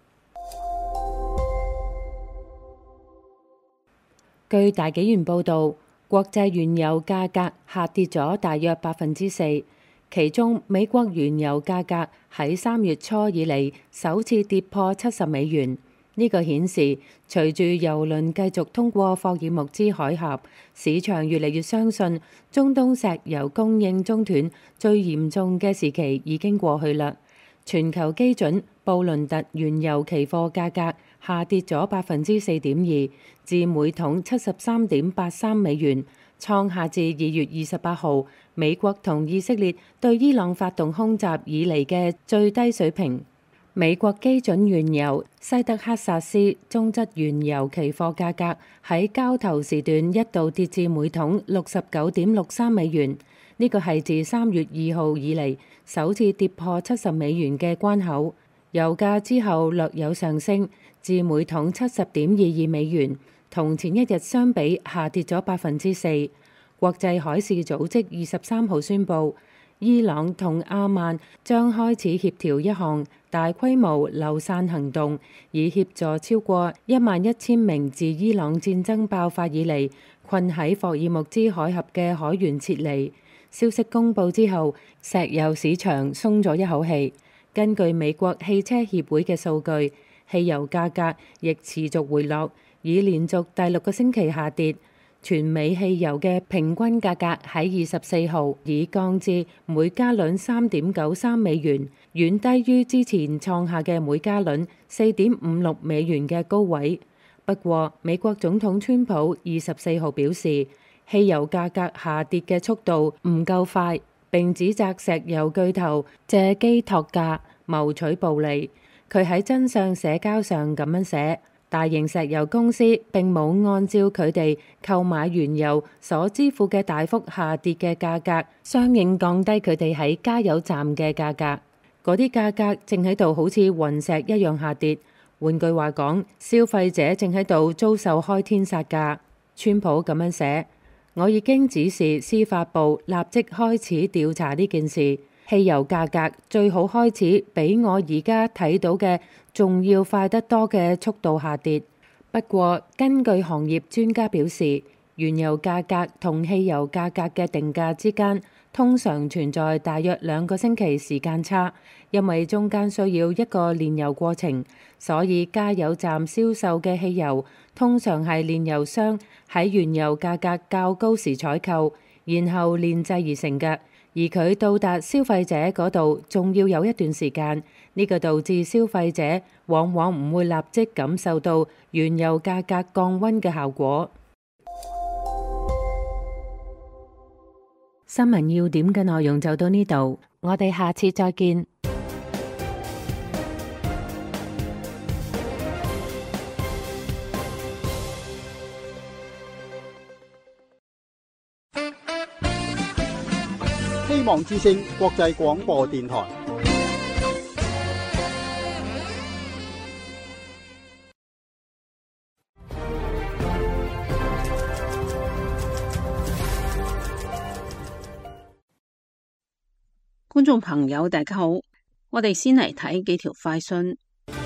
K: 據大紀元報導，國際原油價格下跌咗大約百分之四，其中美國原油價格喺三月初以嚟首次跌破七十美元。呢個顯示，隨住油輪繼續通過霍爾木茲海峽，市場越嚟越相信中東石油供應中斷最嚴重嘅時期已經過去啦。全球基準布倫特原油期貨價格下跌咗百分之四點二，至每桶七十三點八三美元，創下自二月二十八號美國同以色列對伊朗發動空襲以嚟嘅最低水平。美國基準原油西德克薩斯中質原油期貨價格喺交投時段一度跌至每桶六十九點六三美元，呢個係自三月二號以嚟首次跌破七十美元嘅關口。油價之後略有上升，至每桶七十點二二美元，同前一日相比下跌咗百分之四。國際海事組織二十三號宣布，伊朗同阿曼將開始協調一項大規模流散行動，以協助超過一萬一千名自伊朗戰爭爆發以嚟困喺霍爾木茲海峽嘅海員撤離。消息公佈之後，石油市場鬆咗一口氣。根據美國汽車協會嘅數據，汽油價格亦持續回落，已連續第六個星期下跌。全美汽油嘅平均價格喺二十四號已降至每加侖三點九三美元，遠低於之前創下嘅每加侖四點五六美元嘅高位。不過，美國總統川普二十四號表示，汽油價格下跌嘅速度唔夠快，並指責石油巨頭借機托價謀取暴利。佢喺真相社交上咁樣寫：大型石油公司並冇按照佢哋購買原油所支付嘅大幅下跌嘅價格，相應降低佢哋喺加油站嘅價格。嗰啲價格正喺度好似雲石一樣下跌。換句話講，消費者正喺度遭受開天殺價。川普咁樣寫：我已經指示司法部立即開始調查呢件事。汽油價格最好開始比我而家睇到嘅仲要快得多嘅速度下跌。不過，根據行業專家表示，原油價格同汽油價格嘅定價之間通常存在大約兩個星期時間差，因為中間需要一個煉油過程，所以加油站銷售嘅汽油通常係煉油商喺原油價格較高時採購，然後煉製而成嘅。而佢到達消費者嗰度，仲要有一段時間。呢個導致消費者往往唔會立即感受到原油價格降溫嘅效果。新聞要點嘅內容就到呢度，我哋下次再見。
L: 希望之聲國際廣播電台。 觀眾朋友大家好，我哋先嚟睇幾條快訊。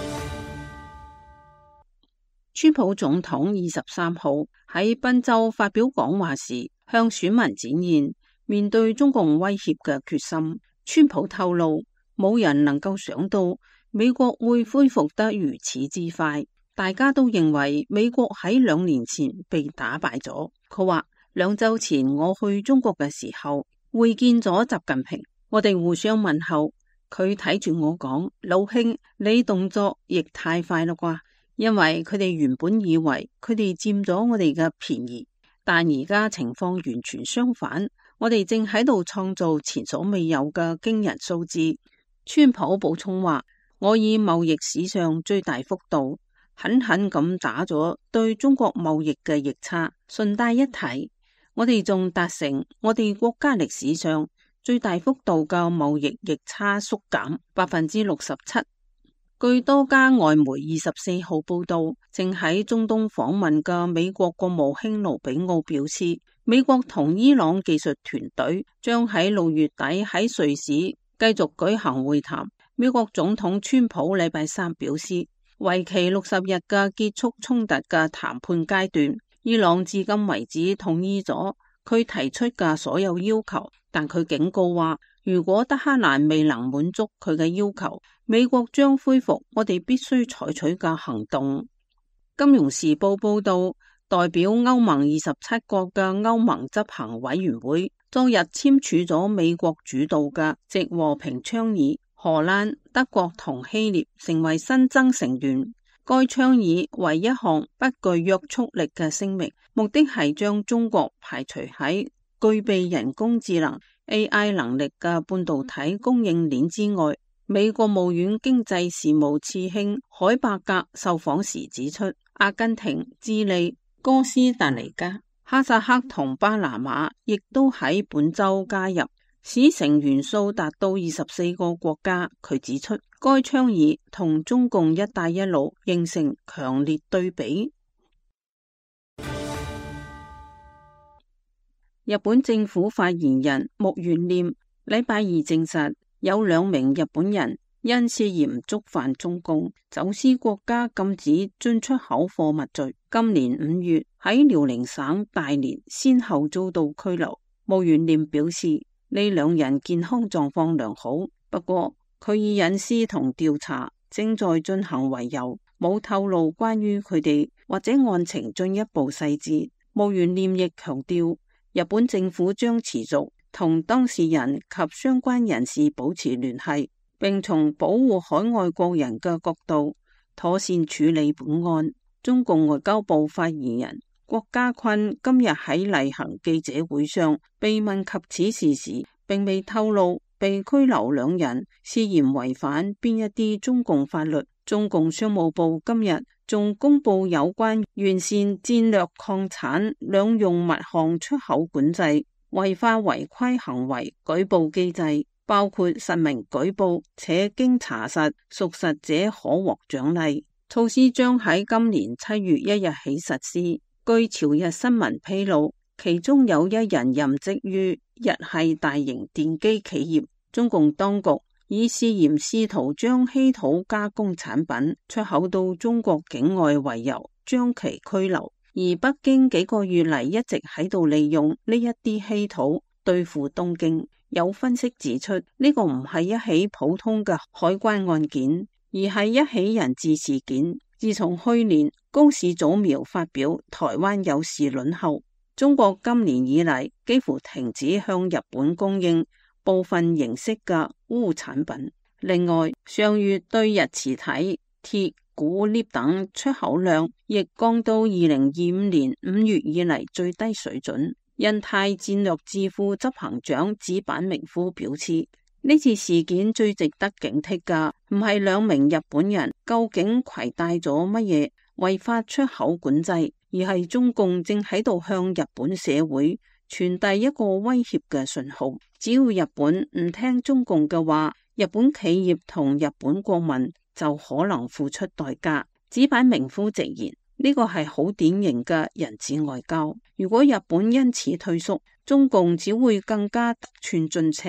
L: 川普總統二十三號喺賓州發表講話時，向選民展現面對中共威脅嘅決心。川普透露，冇人能夠想到美國會恢復得如此之快。大家都認為美國喺兩年前被打敗咗。佢話兩週前我去中國嘅時候，會見咗習近平，我哋互相問候，佢睇住我講：老兄，你動作亦太快啦啩！因為佢哋原本以為佢哋佔咗我哋嘅便宜，但而家情況完全相反，我哋正喺度創造前所未有嘅驚人數字。川普補充話：我以貿易史上最大幅度狠狠咁打咗對中國貿易嘅逆差。順帶一提，我哋仲達成我哋國家歷史上最大幅度嘅貿易逆差縮減百分之六十七。據多家外媒二十四號報道，正喺中東訪問嘅美國國務卿盧比奧表示，美國同伊朗技術團隊將喺六月底喺瑞士繼續舉行會談。美國總統川普禮拜三表示，為期六十日嘅結束衝突嘅談判階段，伊朗至今為止同意咗佢提出嘅所有要求，但佢警告話，如果德黑蘭未能滿足佢嘅要求，美國將恢復我哋必須採取嘅行動。金融時報報道，代表歐盟二十七國嘅歐盟執行委員會昨日簽署咗美國主導嘅藉和平倡議，荷蘭、德國同希臘成為新增成員。該倡議為一項不具約束力嘅聲明，目的係將中國排除喺具備人工智能 A I 能力嘅半導體供應鏈之外。美國務院經濟事務次卿海伯格受訪時指出，阿根廷、智利、哥斯達黎加、哈薩克同巴拿馬亦都喺本周加入，使成員數達到二十四個國家。佢指出，該倡議同中共一帶一路形成強烈對比。日本政府發言人木原稔禮拜二證實，有兩名日本人因涉嫌觸犯中共走私國家禁止進出口貨物罪，今年五月喺遼寧省大連先後遭到拘留。木原稔表示，呢兩人健康狀況良好，不過佢以隱私同調查正在進行為由，冇透露關於佢哋或者案情進一步細節。木原稔亦強調，日本政府將持續同當事人及相關人士保持聯繫，並從保護海外國人嘅角度妥善處理本案。中共外交部發言人郭家坤今日喺例行記者會上被問及此事時，並未透露被拘留兩人涉嫌違反邊一啲中共法律。中共商務部今日仲公布有關完善戰略礦產兩用物項出口管制違法違規行為舉報機制，包括實名舉報且經查實屬實者可獲獎勵。措施將喺今年七月一日起實施。據朝日新聞披露，其中有一人任職於日系大型電機企業。中共當局以涉嫌試圖將稀土加工產品出口到中國境外為由，將其拘留。而北京幾個月嚟一直喺度利用呢一啲稀土對付東京。有分析指出，呢個唔係一起普通嘅海關案件，而係一起人質事件。自從去年高市早苗發表台灣有事論後，中國今年以嚟幾乎停止向日本供應部分形式嘅鎢產品。另外，上月對日磁體、鐵、鈷、鎳等出口量亦降到二零二五年五月以嚟最低水準。印太戰略智庫執行長矢板明夫表示，呢次事件最值得警惕嘅唔係兩名日本人究竟攜帶咗乜嘢違法出口管制，而係中共正喺度向日本社會傳遞一個威脅嘅信號。只要日本唔聽中共嘅話，日本企業同日本國民就可能付出代價。矢板明夫直言，呢個係好典型嘅人質外交。如果日本因此退縮，中共只會更加得寸進尺。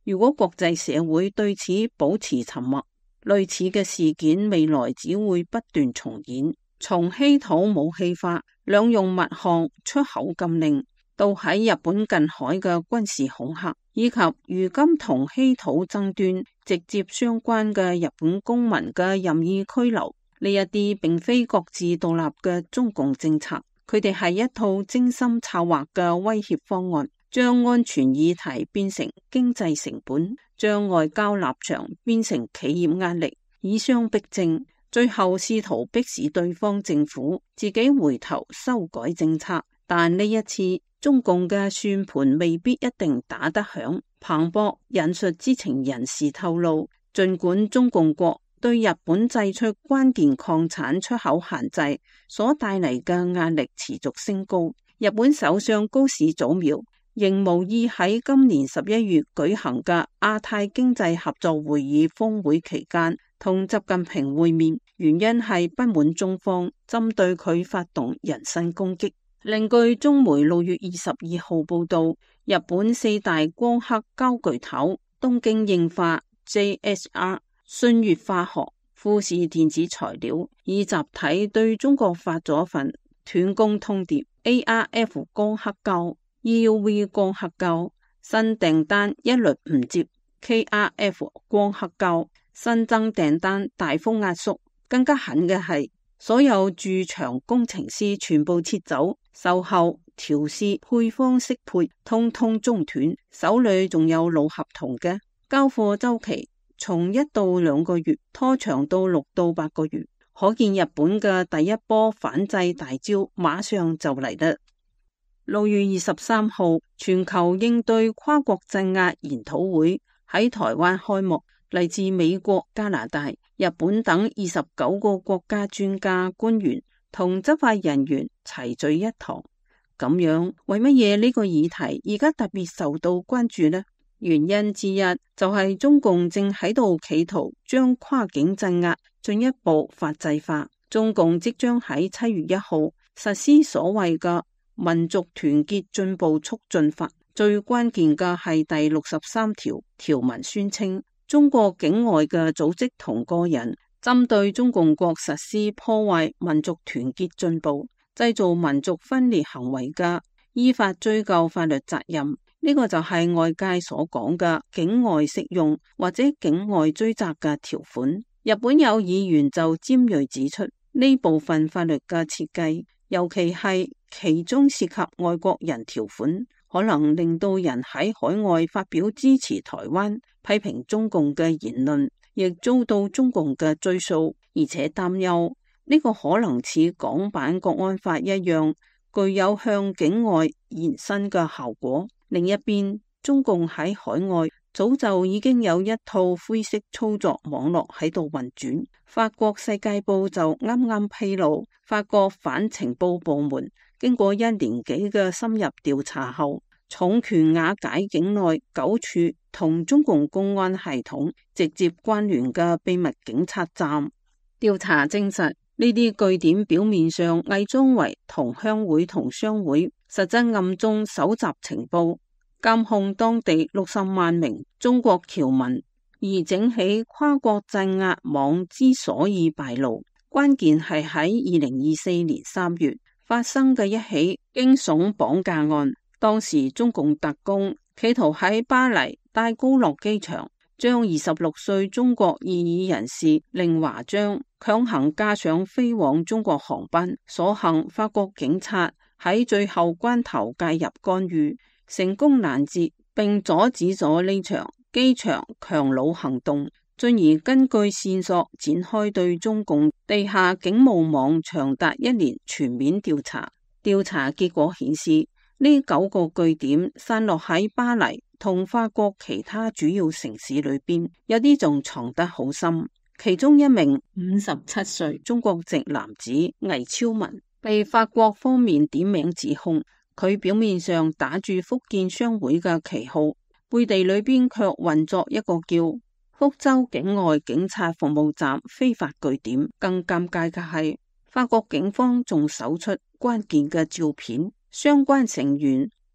L: 如果國際社會對此保持沉默，類似嘅事件未來只會不斷重演。從稀土武器化、兩用物項出口禁令，到喺日本近海嘅軍事恐嚇，以及如今同稀土爭端直接相關嘅日本公民嘅任意拘留，呢一啲並非各自獨立嘅中共政策，佢哋係一套精心策劃嘅威脅方案，將安全議題變成經濟成本，將外交立場變成企業壓力，以商逼政，最後試圖迫使對方政府自己回頭修改政策。但呢一次中共嘅算盤未必一定打得響。彭博引述知情人士透露，儘管中共國對日本祭出關鍵礦產出口限制所帶嚟嘅壓力持續升高，日本首相高市早苗仍無意喺今年十一月舉行嘅亞太經濟合作會議峰會期間同習近平會面，原因係不滿中方針對佢發動人身攻擊。另據中媒六月二十二號報道，日本四大光刻膠巨頭東京應化、J S R、信越化學、富士電子材料以集體對中國發咗份斷供通牒。A R F 光刻膠、E U V 光刻膠新訂單一律唔接， K R F 光刻膠新增訂單大幅壓縮，更加狠嘅係所有駐場工程師全部撤走，售後、調試、配方適配通通中斷，手裏仲有老合同嘅，交貨周期從一到兩個月拖長到六到八個月，可見日本嘅第一波反制大招馬上就嚟啦。六月二十三號，全球應對跨國鎮壓研討會喺台灣開幕，嚟自美國、加拿大、日本等二十九個國家專家官員同執法人員齊聚一堂。咁樣，為乜嘢呢個議題而家特別受到關注呢？原因之一就係中共正喺度企圖將跨境鎮壓進一步法制化。中共即將喺七月一號實施所謂嘅民族團結進步促進法，最關鍵嘅係第六十三條條文宣稱，中國境外嘅組織同個人針對中共國實施破壞民族團結進步、製造民族分裂行為嘅，依法追究法律責任。呢個就係外界所講嘅境外適用或者境外追責嘅條款。日本有議員就尖銳指出，呢部分法律嘅設計，尤其係其中涉及外國人條款，可能令到人喺海外發表支持台灣、批評中共嘅言論，亦遭到中共嘅追訴，而且擔憂呢個可能似港版國安法一樣，具有向境外延伸嘅效果。另一邊，中共喺海外早就已經有一套灰色操作網絡喺度運轉。法國世界報就啱啱披露，法國反情報部門經過一年幾嘅深入調查後，重拳瓦解境內九處同中共公安系統直接關聯嘅秘密警察站。調查證實，呢啲據點表面上偽裝為同鄉會同商會，實質暗中搜集情報，監控當地六十萬名中國僑民。而整起跨國鎮壓網之所以敗露，關鍵係喺二零二四年三月發生嘅一起驚悚綁架案。當時中共特工企圖喺巴黎戴高樂機場將二十六歲中國異議人士令華章強行架上飛往中國航班，所幸法國警察喺最後關頭介入干預，成功攔截並阻止咗呢場機場強弩行動，進而根據線索展開對中共地下警務網長達一年全面調查。調查結果顯示，呢九個據點散落喺巴黎同法國其他主要城市裏邊，有啲仲藏得好深。其中一名五十七歲中國籍男子魏超文被法國方面點名指控，佢表面上打住福建商會嘅旗號，背地裏邊卻運作一個叫福州境外警察服務站非法據點。更尷尬嘅係，法國警方仲搜出關鍵嘅照片，相關成員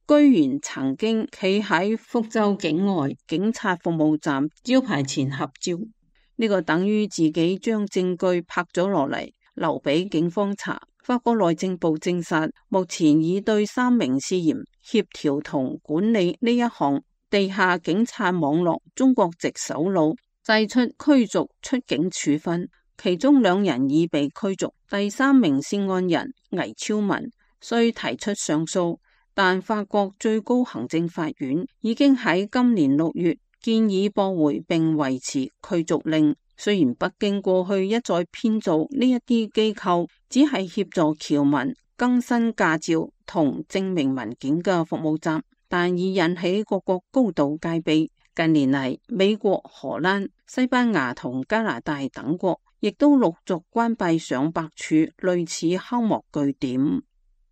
L: 居然曾經企喺福州境外警察服務站招牌前合照，呢個等於自己將證據拍咗落嚟，留俾警方查。法國內政部證實，目前已對三名涉嫌協調同管理呢一項地下警察網絡中國籍首腦祭出驅逐出境處分，其中兩人已被驅逐，第三名涉案人倪超文需提出上訴，但法國最高行政法院已經喺今年六月建議駁回並維持驅逐令。雖然北京過去一再編造呢一啲機構只係協助僑民更新駕照同證明文件嘅服務站，但已引起各國高度戒備。近年嚟，美國、荷蘭、西班牙同加拿大等國亦都陸續關閉上百處類似黑幕據點。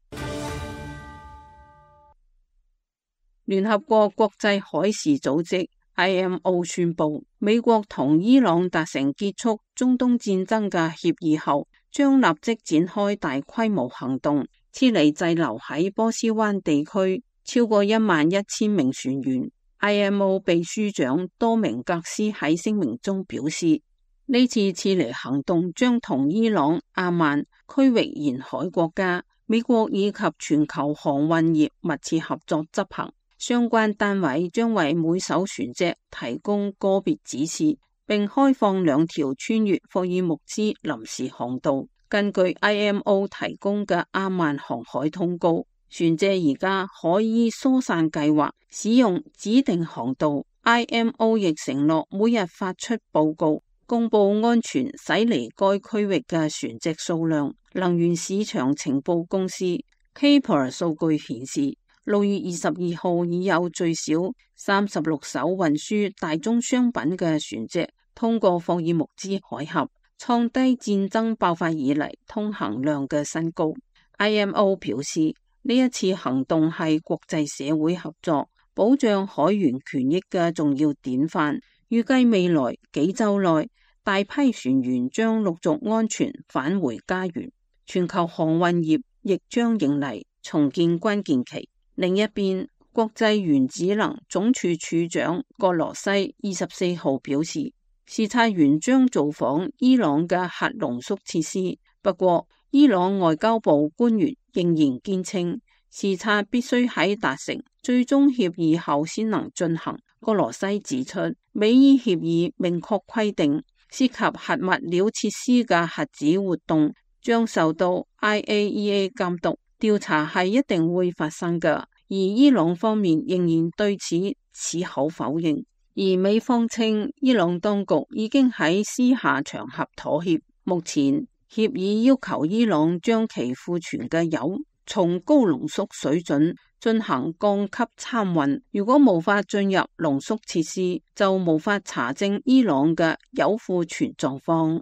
L: 聯合國國際海事組織 I M O 宣布，美國同伊朗達成結束中東戰爭嘅協議後，將立即展開大規模行動，撤離滯留喺波斯灣地區超過一萬一千名船員。I M O 秘書長多明格斯喺聲明中表示，呢次撤離行動將同伊朗、阿曼、區域沿海國家、美國以及全球航運業密切合作執行。相關單位將為每艘船隻提供個別指示，並開放兩條穿越霍爾木茲臨時航道。根據 I M O 提供嘅阿曼航海通告，船隻而家可以疏散計劃，使用指定航道。I M O 亦承諾每日發出報告，公布安全駛離該區域嘅船隻數量。能源市場情報公司 Kpler 數據顯示，六月二十二號已有最少三十六艘運輸大宗商品嘅船隻通過霍爾木茲海峽，創低戰爭爆發以嚟通行量嘅新高。I M O 表示，呢一次行動係國際社會合作保障海員權益嘅重要典範，預計未來幾週內大批船員將陸續安全返回家園，全球航運業亦將迎嚟重建關鍵期。另一邊，國際原子能總署署長葛羅西二十四號表示，視察員將造訪伊朗嘅核濃縮設施。不過，伊朗外交部官員仍然堅稱，視察必須喺達成最終協議後先能進行。葛羅西指出，美伊協議明確規定，涉及核物料設施嘅核子活動將受到 I A E A 監督。調查係一定會發生嘅，而伊朗方面仍然對此矢口否認。而美方稱，伊朗當局已經喺私下場合妥協。目前協議要求伊朗將其庫存嘅鈾從高濃縮水準進行降級參運，如果無法進入濃縮設施，就無法查證伊朗嘅鈾庫存狀況。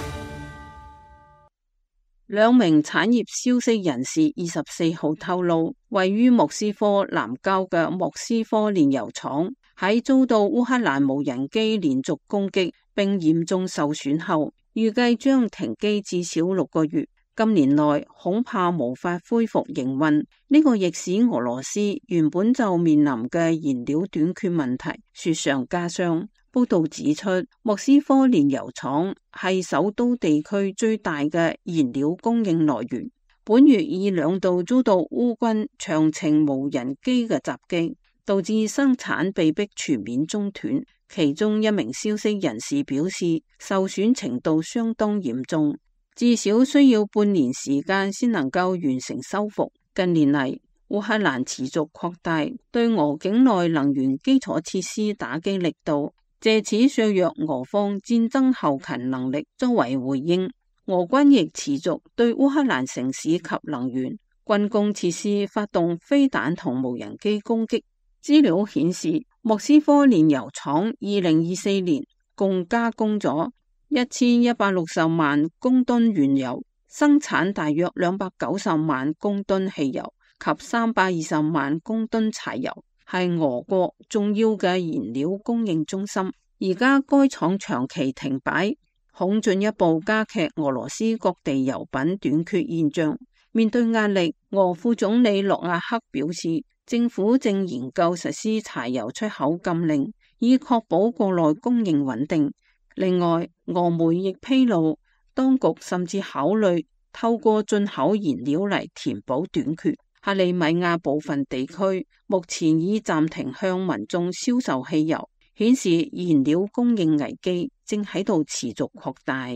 L: 兩名產業消息人士二十四號透露，位於莫斯科南郊嘅莫斯科煉油廠喺遭到烏克蘭無人機連續攻擊並嚴重受損後，預計將停機至少六個月。今年內恐怕無法恢復營運，呢個亦使俄羅斯原本就面臨嘅燃料短缺問題雪上加霜。報道指出，莫斯科煉油廠係首都地區最大嘅燃料供應來源。本月已兩度遭到烏軍長程無人機嘅襲擊，導致生產被迫全面中斷。其中一名消息人士表示，受損程度相當嚴重，至少需要半年時間先能夠完成修復。近年嚟，烏克蘭持續擴大對俄境內能源基礎設施打擊力度，借此削弱俄方戰爭後勤能力。作為回應，俄軍亦持續對烏克蘭城市及能源、軍工設施發動飛彈同無人機攻擊。資料顯示，莫斯科煉油廠二零二四年共加工咗一千一百六十萬公噸原油，生產大約兩百九十萬公噸汽油及三百二十萬公噸柴油，係俄國重要嘅燃料供應中心。而家該廠長期停擺，恐進一步加劇俄羅斯各地油品短缺現象。 面對壓力，俄副總理諾亞克表示，政府正研究實施柴油出口禁令，以確保國內供應穩定。另外，俄媒亦披露，當局甚至考慮透過進口燃料嚟填補短缺。克里米亞部分地區目前已暫停向民眾銷售汽油，顯示燃料供應危機正喺度持續擴大。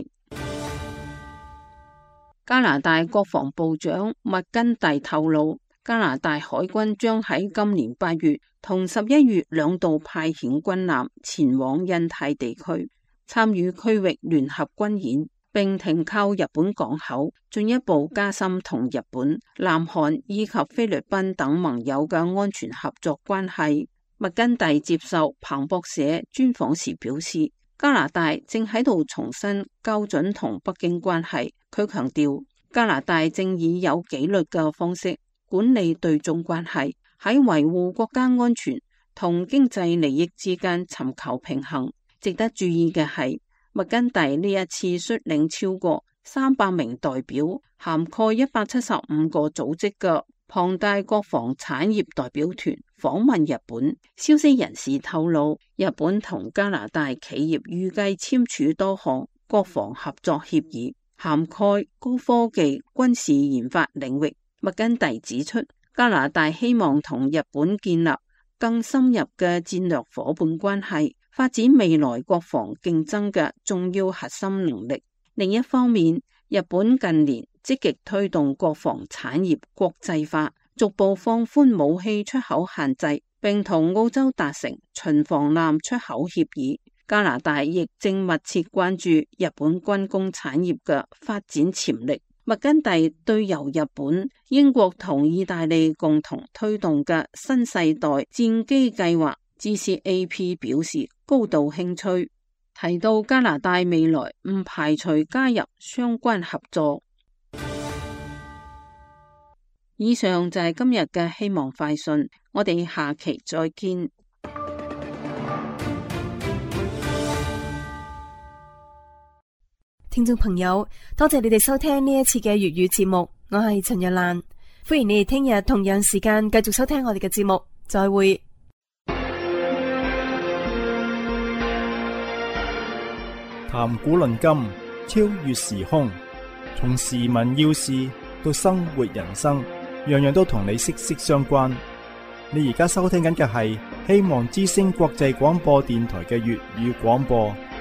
L: 加拿大國防部長麥根蒂透露，加拿大海軍將喺今年八月同十一月兩度派遣軍艦前往印太地區參與區域聯合軍演，並停靠日本港口，進一步加深同日本、南韓以及菲律賓等盟友嘅安全合作關係。麥根蒂接受彭博社專訪時表示，加拿大正喺度重新校準同北京關係。佢強調，加拿大正以有紀律嘅方式管理對中關係，喺維護國家安全同經濟利益之間尋求平衡。值得注意嘅係，麥根蒂呢一次率領超過三百名代表，涵蓋一百七十五個組織嘅龐大國防產業代表團訪問日本。消息人士透露，日本同加拿大企業預計簽署多項國防合作協議，涵蓋高科技、軍事研發領域。麥根蒂指出，加拿大希望同日本建立更深入嘅戰略夥伴關係，發展未來國防競爭嘅重要核心能力。另一方面，日本近年積極推動國防產業國際化，逐步放寬武器出口限制，並同澳洲達成巡防艦出口協議。加拿大亦正密切關注日本軍工產業嘅發展潛力。麥根蒂對由日本、英國同意大利共同推動嘅新世代戰機計劃 G C A P 表示高度興趣，提到加拿大未來唔排除加入相關合作。以上就係今日嘅希望快訊，我哋下期再見。
B: 聽眾朋友，多謝你哋收聽呢一次嘅粵語節目，我係陳若蘭，歡迎你哋聽日同樣時間繼續收聽我哋嘅節目，再會。
A: 談古論今，超越時空，從時聞要事到生活人生，樣樣都同你息息相關。你而家收聽緊嘅係希望之聲國際廣播電台嘅粵語廣播。